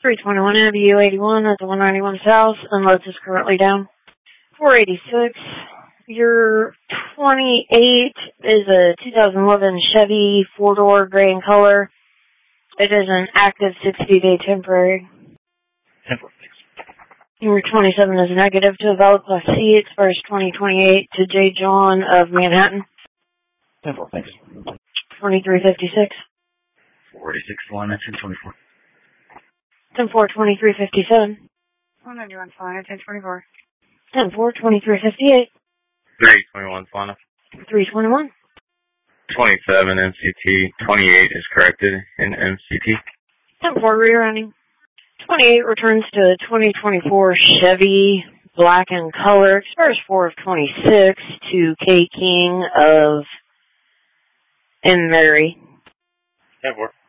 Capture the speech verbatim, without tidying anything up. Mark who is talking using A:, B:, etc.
A: three twenty-one Abbey U eighty-one at the one ninety-one South. Unloads is currently down. four eighty-six. Your twenty-eight is a two thousand eleven Chevy four-door gray in color. It is an active sixty-day temporary.
B: Temporary.
A: Your twenty-seven is negative to a valid Class C. Expires twenty twenty-eight to J. John of Manhattan.
B: Temporal, thanks.
A: twenty-three fifty-six.
B: forty-six one, that's in twenty-four.
A: ten four twenty-three fifty-seven.
C: one ninety-one Fauna, ten twenty-four.
A: ten four twenty-three fifty-eight.
D: three twenty-one Fauna.
A: three twenty-one.
D: twenty-seven M C T. twenty-eight is corrected in M C T.
A: ten four rear-ending. twenty-eight returns to twenty twenty-four Chevy black in color. Expires four of twenty-six to K. King of M. Mary.
D: ten four.